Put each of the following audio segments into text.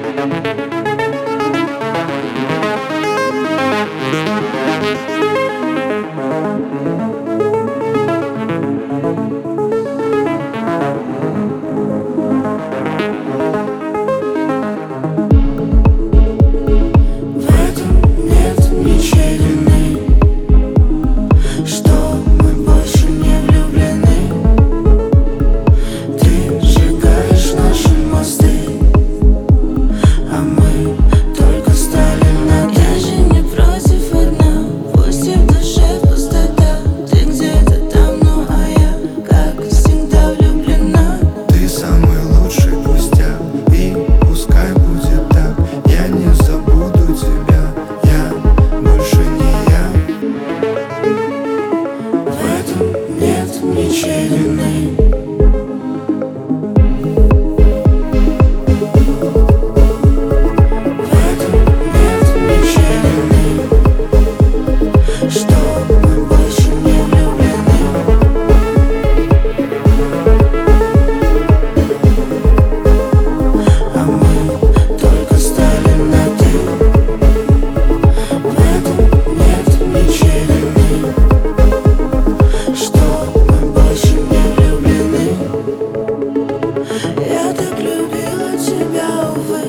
ничьей вины. В этом нет ничьей вины, что мы больше не влюблены. А мы только стали на «ты». В этом нет ничьей вины, что мы больше не влюблены. Я так любила тебя, увы,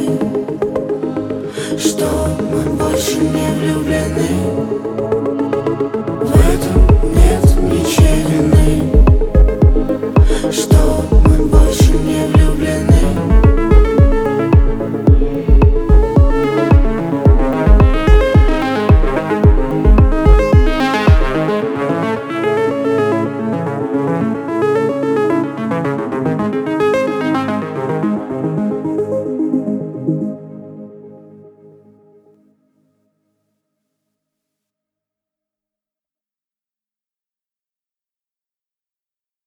что мы больше не влюблены. В этом нет ничьей вины.